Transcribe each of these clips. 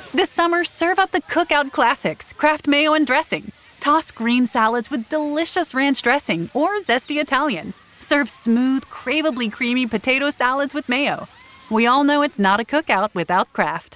This summer, serve up the Cookout Classics, Kraft Mayo and Dressing. Toss green salads with delicious ranch dressing or zesty Italian. Serve smooth, craveably creamy potato salads with mayo. We all know it's not a cookout without Kraft.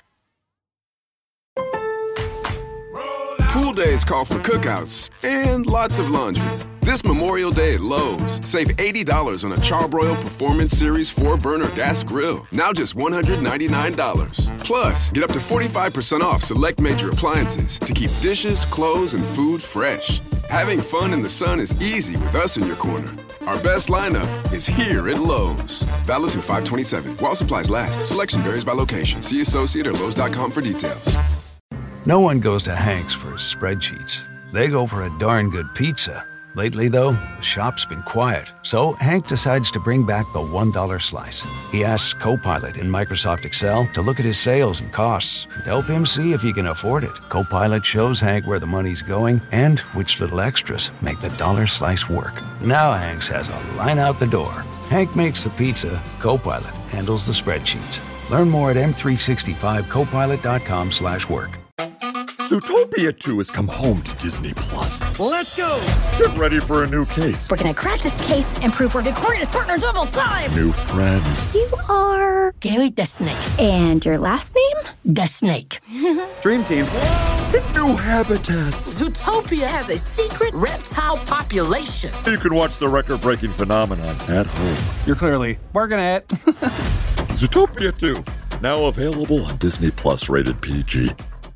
Pool days call for cookouts and lots of laundry. This Memorial Day at Lowe's, save $80 on a Charbroil Performance Series 4-burner gas grill. Now just $199. Plus, get up to 45% off select major appliances to keep dishes, clothes, and food fresh. Having fun in the sun is easy with us in your corner. Our best lineup is here at Lowe's. Valid through 5/27. While supplies last. Selection varies by location. See associate or Lowe's.com for details. No one goes to Hank's for spreadsheets. They go for a darn good pizza. Lately, though, the shop's been quiet, so Hank decides to bring back the $1 slice. He asks Copilot in Microsoft Excel to look at his sales and costs and help him see if he can afford it. Copilot shows Hank where the money's going and which little extras make the dollar slice work. Now Hank's has a line out the door. Hank makes the pizza, Copilot handles the spreadsheets. Learn more at m365copilot.com/work. Zootopia 2 has come home to Disney Plus. Let's go! Get ready for a new case. We're gonna crack this case and prove we're the greatest partners of all time! New friends. You are... Gary the Snake. And your last name? The Snake. Dream Team. And new habitats. Zootopia has a secret reptile population. You can watch the record-breaking phenomenon at home. You're clearly working at Zootopia 2, now available on Disney Plus, rated PG.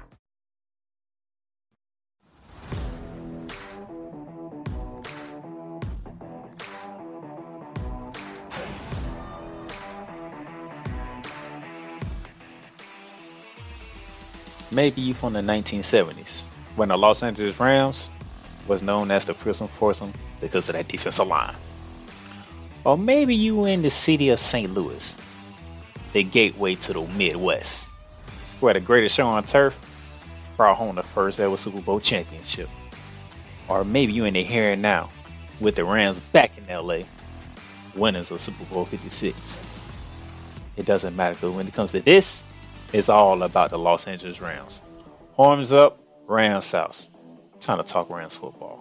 Maybe you from the 1970s, when the Los Angeles Rams was known as the Prison Foursome because of that defensive line. Or maybe you in the city of St. Louis, the gateway to the Midwest, where the greatest show on turf brought home the first ever Super Bowl championship. Or maybe you in the here and now, with the Rams back in LA, winners of Super Bowl 56. It doesn't matter, because when it comes to this, it's all about the Los Angeles Rams. Horns up, Rams South. Time to talk Rams football.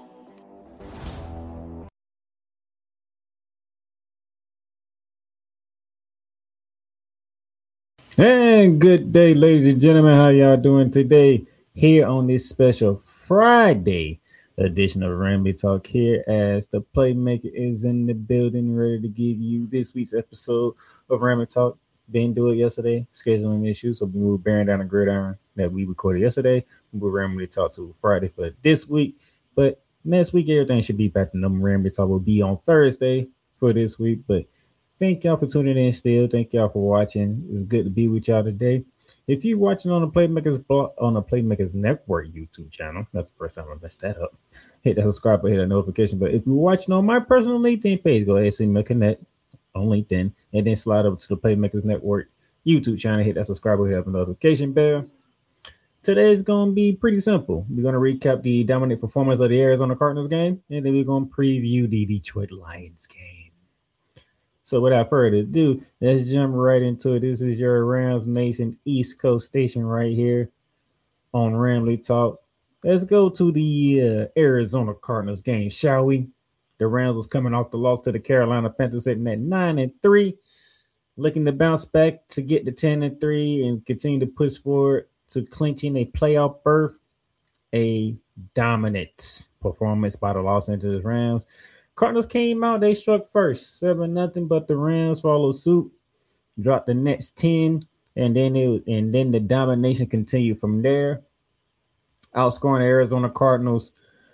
And good day, ladies and gentlemen. How y'all doing today? Here on this special Friday edition of Ramley Talk, here as the Playmaker is in the building, ready to give you this week's episode of Ramley Talk. Didn't do it yesterday, scheduling issues, so we moved bearing down the gridiron that we recorded yesterday. We'll Ramley Talk to Friday for this week, but next week everything should be back to normal. Ramley Talk will be on Thursday for this week, but thank y'all for tuning in still. Thank y'all for watching. It's good to be with y'all today. If you're watching on the Playmakers blog, on the Playmakers Network YouTube channel, that's the first time I messed that up. Hit that subscribe button, hit that notification. But if you're watching on my personal LinkedIn page, go ahead and send me a connect on LinkedIn, and then slide over to the Playmakers Network YouTube channel, hit that subscribe button, hit the notification bell. Today's going to be pretty simple. We're going to recap the dominant performance of the Arizona Cardinals game, and then we're going to preview the Detroit Lions game. So without further ado, let's jump right into it. This is your Rams Nation East Coast station right here on Ramley Talk. Let's go to the Arizona Cardinals game, shall we? The Rams was coming off the loss to the Carolina Panthers, sitting at 9-3, looking to bounce back to get to 10-3 and continue to push forward to clinching a playoff berth. A dominant performance by the Los Angeles Rams. Cardinals came out, they struck first, 7-0, but the Rams followed suit, dropped the next 10, and then the domination continued from there, outscoring the Arizona Cardinals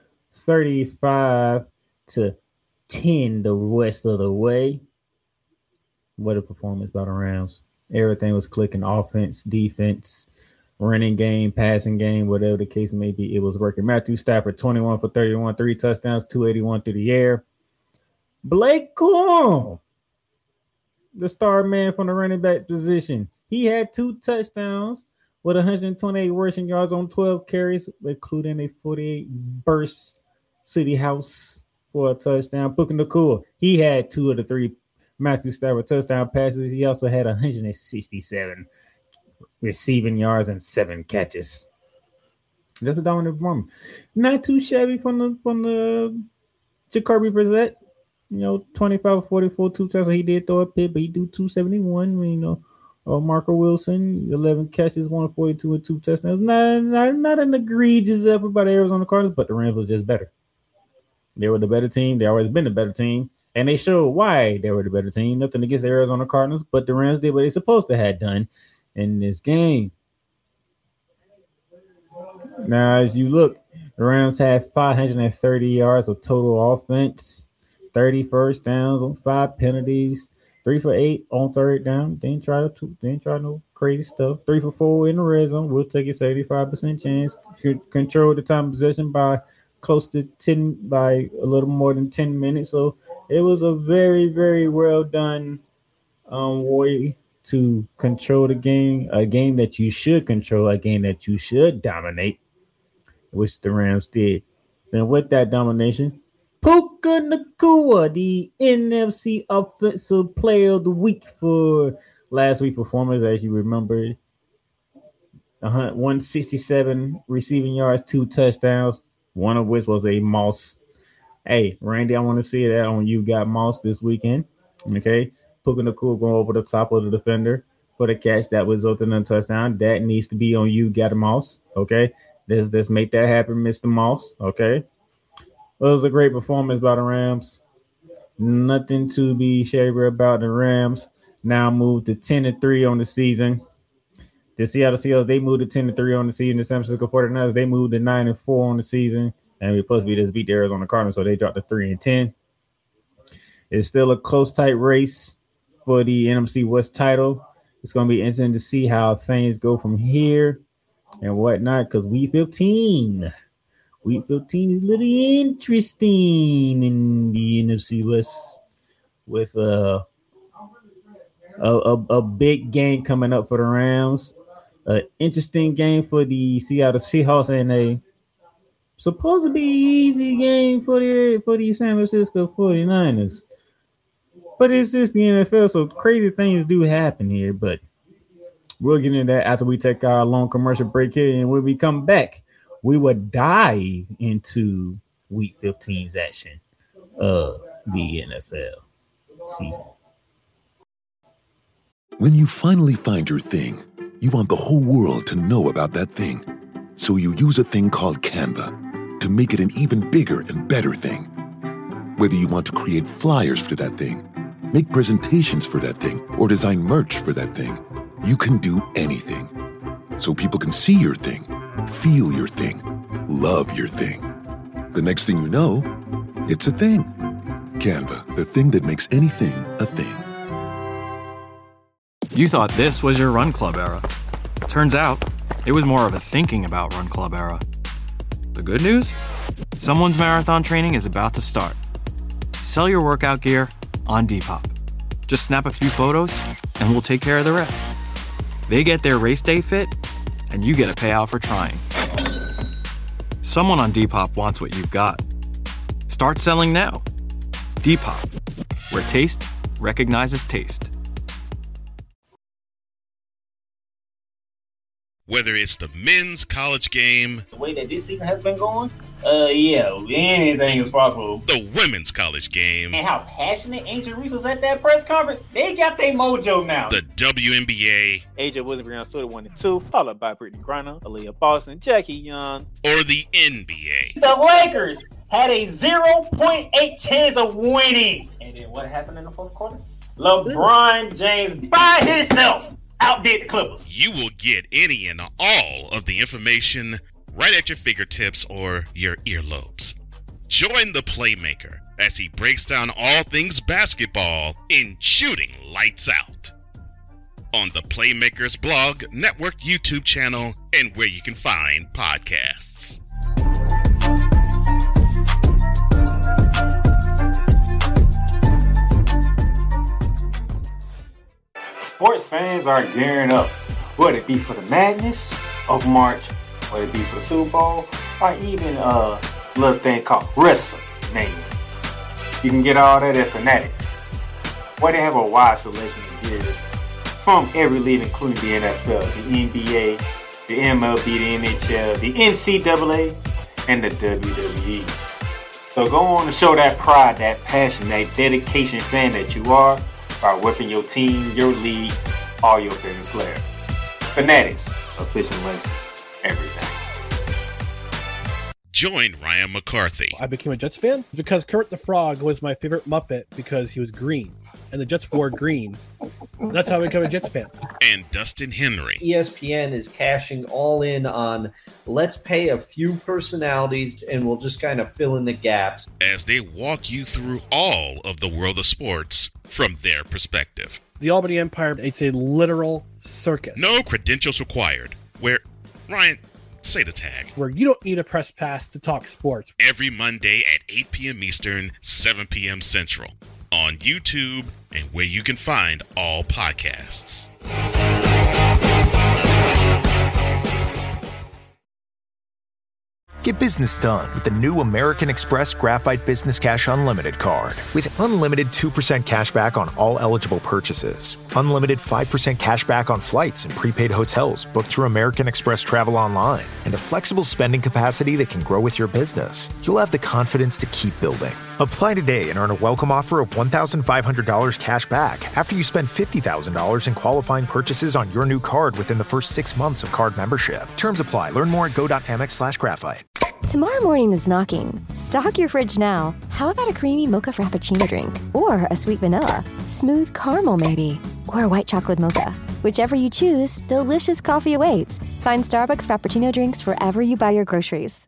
35-10 the rest of the way. What a performance by the Rams. Everything was clicking, offense, defense, running game, passing game, whatever the case may be, it was working. Matthew Stafford, 21 for 31, 3 touchdowns, 281 through the air. Blake Corum, the star man from the running back position, he had 2 touchdowns with 128 rushing yards on 12 carries, including a 48 burst City House for a touchdown. Puka Nacua, he had 2 of the 3 Matthew Stafford touchdown passes. He also had 167 receiving yards, and 7 catches. That's a dominant performance. Not too shabby from the Jacoby Brissett. 25 44, 2 touchdowns. He did throw a pick, but he do 271. Marco Wilson, 11 catches, 142 and 2 touchdowns. Not an egregious effort by the Arizona Cardinals, but the Rams was just better. They were the better team. They always been the better team, and they showed why they were the better team. Nothing against the Arizona Cardinals, but the Rams did what they supposed to have done in this game. Now, as you look, the Rams had 530 yards of total offense, 30 first downs on 5 penalties, 3 for 8 on third down. They didn't try no crazy stuff. 3 for 4 in the red zone. We'll take a 75% chance. Control the time of possession by close to 10, by a little more than 10 minutes. So it was a very, very well done way to control the game, a game that you should control, a game that you should dominate, which the Rams did. And with that domination, Puka Nacua, the NFC Offensive Player of the Week for last week's performance, as you remember, 167 receiving yards, 2 touchdowns, one of which was a Moss. Hey, Randy, I want to see that on You Got Moss this weekend. Okay, Puka Nacua going over the top of the defender for the catch that resulted in a touchdown. That needs to be on You Got Moss. Okay, let's make that happen, Mr. Moss. Okay. Well, it was a great performance by the Rams. Nothing to be shabby about the Rams. Now moved to 10-3 on the season. The Seattle Seahawks, they moved to 10-3 on the season. The San Francisco 49ers, they moved to 9-4 on the season. And we just beat the Arizona Cardinals, so they dropped to 3-10. It's still a close, tight race for the NFC West title. It's going to be interesting to see how things go from here and whatnot, because Week 15 is a little interesting in the NFC West with a big game coming up for the Rams. An interesting game for the Seattle Seahawks and a supposed to be easy game for the San Francisco 49ers. But it's just the NFL, so crazy things do happen here. But we'll get into that after we take our long commercial break here. And when we come back, we will dive into Week 15's action of the NFL season. When you finally find your thing, you want the whole world to know about that thing. So you use a thing called Canva to make it an even bigger and better thing. Whether you want to create flyers for that thing, make presentations for that thing, or design merch for that thing, you can do anything. So people can see your thing, feel your thing, love your thing. The next thing you know, it's a thing. Canva, the thing that makes anything a thing. You thought this was your Run Club era. Turns out, it was more of a thinking about Run Club era. The good news? Someone's marathon training is about to start. Sell your workout gear on Depop. Just snap a few photos, and we'll take care of the rest. They get their race day fit, and you get a payout for trying. Someone on Depop wants what you've got. Start selling now. Depop, where taste recognizes taste. Whether it's the men's college game, the way that this season has been going, anything is possible. The women's college game, and how passionate Angel Reese was at that press conference, they got their mojo now. The WNBA, AJ Wilson on Twitter 1 and 2, followed by Brittany Griner, Aaliyah Boston, Jackie Young, or the NBA. The Lakers had a 0.8 chance of winning. And then what happened in the fourth quarter? LeBron James by himself outdid the Clippers. You will get any and all of the information right at your fingertips or your earlobes. Join the Playmaker as he breaks down all things basketball in Shooting Lights Out on the Playmakers blog, network, YouTube channel, and where you can find podcasts. Sports fans are gearing up, whether it be for the madness of March, whether it be for the Super Bowl, or even a little thing called WrestleMania. You can get all that at Fanatics, where they have a wide selection of gear from every league, including the NFL, the NBA, the MLB, the NHL, the NCAA, and the WWE. So go on and show that pride, that passion, that dedication fan that you are by whipping your team, your league, all your favorite players. Fanatics, official lenses, everything. Join Ryan McCarthy. I became a Jets fan because Kurt the Frog was my favorite Muppet because he was green, and the Jets wore green. That's how I became a Jets fan. And Dustin Henry. ESPN is cashing all in on let's pay a few personalities and we'll just kind of fill in the gaps. As they walk you through all of the world of sports from their perspective. The Albany Empire, it's a literal circus. No credentials required. Where, Ryan, say the tag. Where you don't need a press pass to talk sports. Every Monday at 8 p.m. Eastern, 7 p.m. Central. On YouTube and where you can find all podcasts. Get business done with the new American Express Graphite Business Cash Unlimited card. With unlimited 2% cash back on all eligible purchases, unlimited 5% cash back on flights and prepaid hotels booked through American Express Travel Online, and a flexible spending capacity that can grow with your business, you'll have the confidence to keep building. Apply today and earn a welcome offer of $1,500 cash back after you spend $50,000 in qualifying purchases on your new card within the first 6 months of card membership. Terms apply. Learn more at go.amex/graphite. Tomorrow morning is knocking. Stock your fridge now. How about a creamy mocha frappuccino drink? Or a sweet vanilla? Smooth caramel maybe? Or a white chocolate mocha? Whichever you choose, delicious coffee awaits. Find Starbucks Frappuccino drinks wherever you buy your groceries.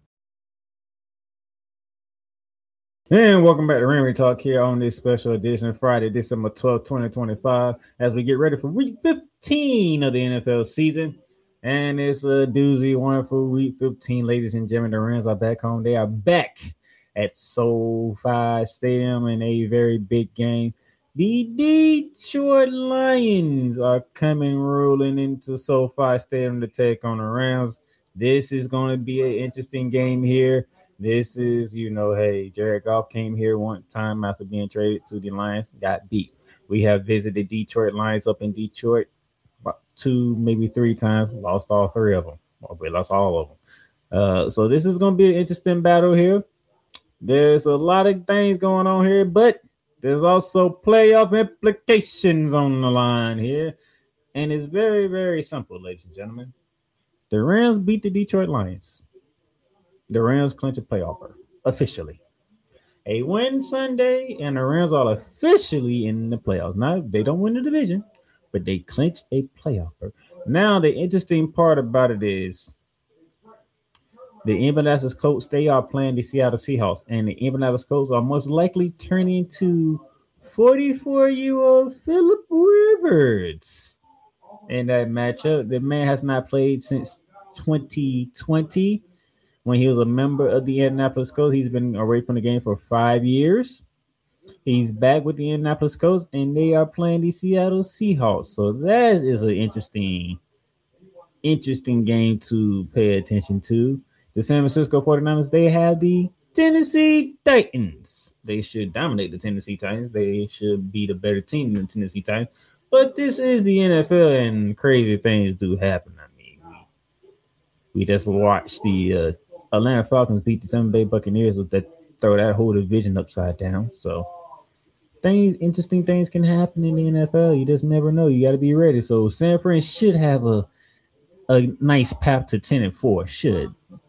And welcome back to Rammy Talk here on this special edition of Friday, December 12th, 2025, as we get ready for week 15 of the NFL season. And it's a doozy, wonderful week 15, ladies and gentlemen. The Rams are back home. They are back at SoFi Stadium in a very big game. The Detroit Lions are coming rolling into SoFi Stadium to take on the Rams. This is going to be an interesting game here. This is, hey, Jared Goff came here one time after being traded to the Lions, got beat. We have visited Detroit Lions up in Detroit 2, maybe 3 times, lost all 3 of them. Well, we lost all of them. So this is going to be an interesting battle here. There's a lot of things going on here, but there's also playoff implications on the line here. And it's very, very simple, ladies and gentlemen. The Rams beat the Detroit Lions. The Rams clinch a playoff berth, officially. A win Sunday, and the Rams are officially in the playoffs. Now, they don't win the division, but they clinch a playoff berth. Now, the interesting part about it is the Indianapolis Colts, they are playing the Seattle Seahawks, and the Indianapolis Colts are most likely turning into 44-year-old Phillip Rivers in that matchup. The man has not played since 2020 when he was a member of the Indianapolis Colts. He's been away from the game for 5 years. He's back with the Indianapolis Colts, and they are playing the Seattle Seahawks. So that is an interesting game to pay attention to. The San Francisco 49ers, they have the Tennessee Titans. They should dominate the Tennessee Titans. They should be the better team than the Tennessee Titans. But this is the NFL, and crazy things do happen. I mean, we just watched the Atlanta Falcons beat the Tampa Bay Buccaneers with that, throw that whole division upside down. So interesting things can happen in the NFL. You just never know. You got to be ready. So San Fran should have a nice path to 10-4. Should.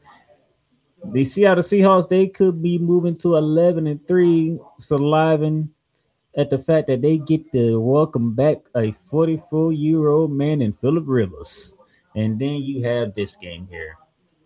The Seattle Seahawks, they could be moving to 11-3, saliving at the fact that they get to welcome back a 44-year-old man in Phillip Rivers. And then you have this game here.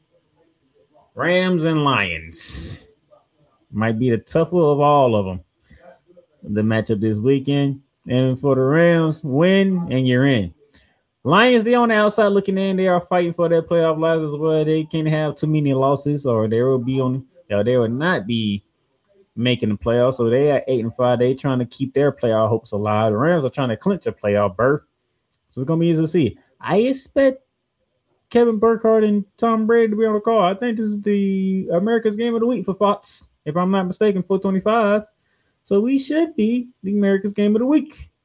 Rams and Lions. Might be the tougher of all of them. The matchup this weekend. And for the Rams, win and you're in. Lions, they're on the outside looking in. They are fighting for their playoff lives as well. They can't have too many losses, or they will not be making the playoffs. So they are 8-5. They trying to keep their playoff hopes alive. The Rams are trying to clinch a playoff berth. So it's gonna be easy to see. I expect Kevin Burkhardt and Tom Brady to be on the call. I think this is the America's Game of the Week for Fox, if I'm not mistaken, 425. So we should be the America's Game of the Week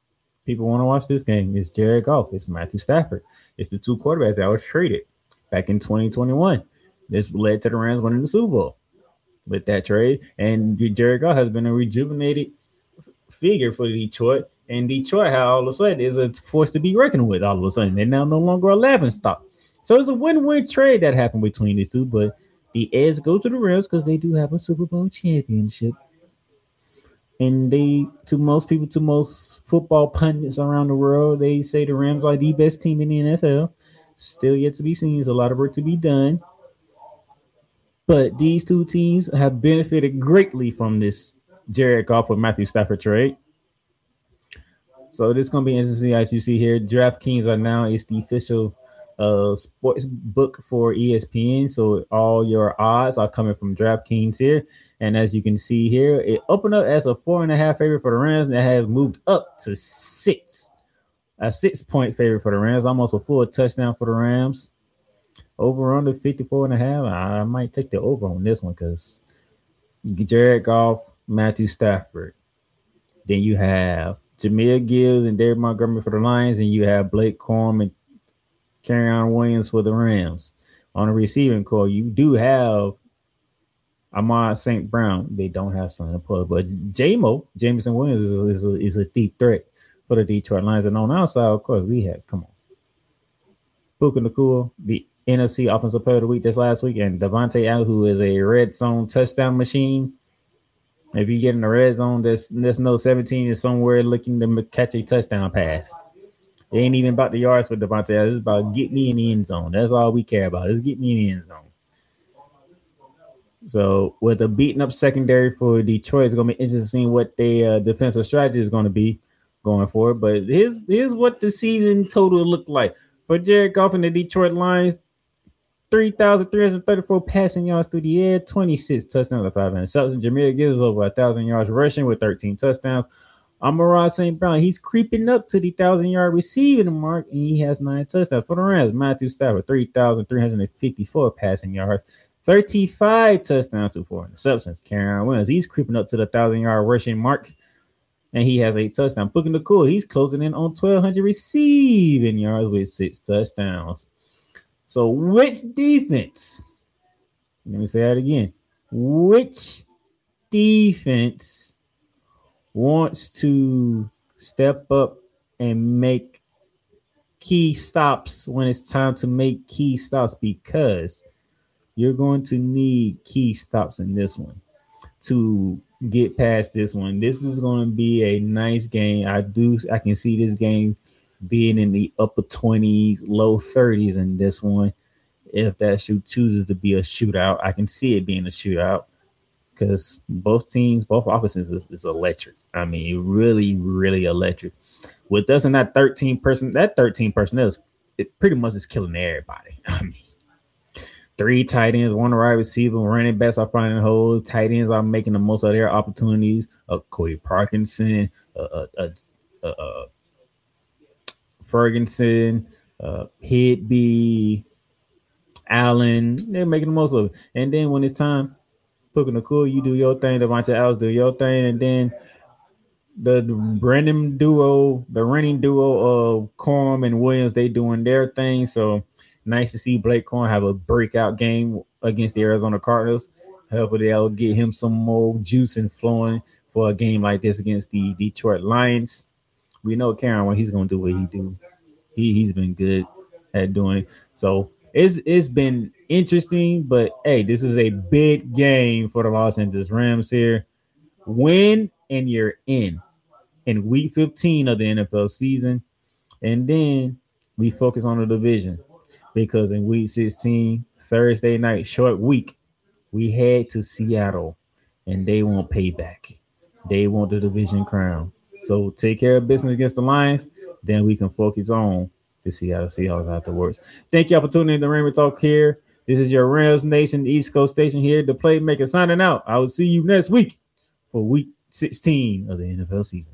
people want to watch this game. It's Jared Goff. It's Matthew Stafford. It's the two quarterbacks that were traded back in 2021. This led to the Rams winning the Super Bowl with that trade. And Jared Goff has been a rejuvenated figure for Detroit. And Detroit, how all of a sudden is a force to be reckoned with. All of a sudden, they're now no longer a laughingstock. So it's a win-win trade that happened between these two. But the edge goes to the Rams because they do have a Super Bowl championship. And to most people, to most football pundits around the world, they say the Rams are the best team in the NFL. Still yet to be seen. There's a lot of work to be done. But these two teams have benefited greatly from this Jared Goff with Matthew Stafford trade. So this is going to be interesting. As you see here, DraftKings is the official sports book for ESPN. So all your odds are coming from DraftKings here. And as you can see here, it opened up as a 4.5 favorite for the Rams, and it has moved up to 6. A 6-point favorite for the Rams, almost a full touchdown for the Rams. Over under 54.5. I might take the over on this one because Jared Goff, Matthew Stafford. Then you have Jahmyr Gibbs and David Montgomery for the Lions, and you have Blake Corum and Kerryon Williams for the Rams. On the receiving core, you do have Ahmad St. Brown. They don't have Sonny Pull, but Jameson Williams is a deep threat for the Detroit Lions. And on our side, of course, we have, Puka Nacua, the NFC Offensive Player of the Week this last week, and Devontae Allen, who is a red zone touchdown machine. If you get in the red zone, there's no 17 is somewhere looking to catch a touchdown pass. It ain't even about the yards for Devontae Allen. It's about get me in the end zone. That's all we care about. Is get me in the end zone. So with a beaten up secondary for Detroit, it's going to be interesting to see what their defensive strategy is going to be going forward. But here's what the season total looked like. For Jared Goff and the Detroit Lions, 3,334 passing yards through the air, 26 touchdowns, 5 interceptions. Jahmyr Gibbs over 1,000 yards rushing with 13 touchdowns. Amon-Ra St. Brown, he's creeping up to the 1,000-yard receiving mark, and he has 9 touchdowns. For the Rams, Matthew Stafford, 3,354 passing yards, 35 touchdowns to 4 interceptions. Kerryon Williams, he's creeping up to the 1,000-yard rushing mark, and he has 8 touchdowns. Puka Nacua, he's closing in on 1,200 receiving yards with 6 touchdowns. So which defense, let me say that again, which defense wants to step up and make key stops when it's time to make key stops? Because you're going to need key stops in this one to get past this one. This is going to be a nice game. I can see this game being in the upper 20s, low 30s in this one. If that chooses to be a shootout, I can see it being a shootout because both offenses is electric. I mean, really, really electric. With us and that 13 personnel, it pretty much is killing everybody. I mean, 3 tight ends, 1 wide receiver, running backs are finding holes. Tight ends are making the most of their opportunities. Cody Parkinson, Ferguson, Hidby, Allen, they're making the most of it. And then when it's time, Puka Nacua, you do your thing, Devontae Allen do your thing, and then the running duo of Corum and Williams, they doing their thing. So nice to see Blake Corum have a breakout game against the Arizona Cardinals. Hopefully that'll get him some more juice and flowing for a game like this against the Detroit Lions. We know Kerryon when he's going to do what he do. He's been good at doing it. So it's been interesting, but hey, this is a big game for the Los Angeles Rams here. Win and you're in week 15 of the NFL season. And then we focus on the division because in week 16, Thursday night, short week, we head to Seattle and they want payback. They want the division crown. So take care of business against the Lions. Then we can focus on the Seattle Seahawks afterwards. Thank y'all for tuning in to Ramble Talk here. This is your Rams Nation East Coast station here. The Playmaker signing out. I will see you next week for week 16 of the NFL season.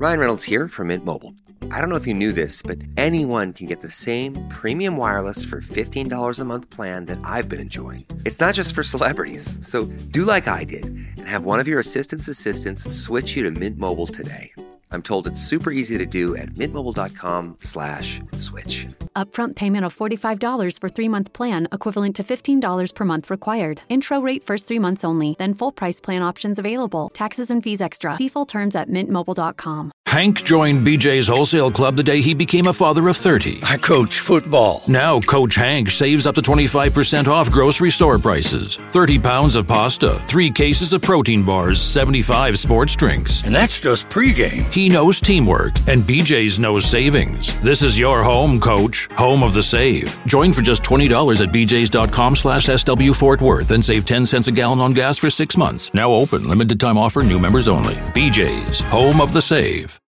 Ryan Reynolds here from Mint Mobile. I don't know if you knew this, but anyone can get the same premium wireless for $15 a month plan that I've been enjoying. It's not just for celebrities. So do like I did and have one of your assistants switch you to Mint Mobile today. I'm told it's super easy to do at mintmobile.com/switch. Upfront payment of $45 for 3-month plan, equivalent to $15 per month required. Intro rate first 3 months only, then full price plan options available. Taxes and fees extra. See full terms at mintmobile.com. Hank joined BJ's Wholesale Club the day he became a father of 30. I coach football. Now Coach Hank saves up to 25% off grocery store prices. 30 pounds of pasta, 3 cases of protein bars, 75 sports drinks. And that's just pregame. He knows teamwork, and BJ's knows savings. This is your home, Coach. Home of the save. Join for just $20 at bjs.com/SW Fort Worth and save 10 cents a gallon on gas for 6 months. Now open. Limited time offer. New members only. BJ's. Home of the save.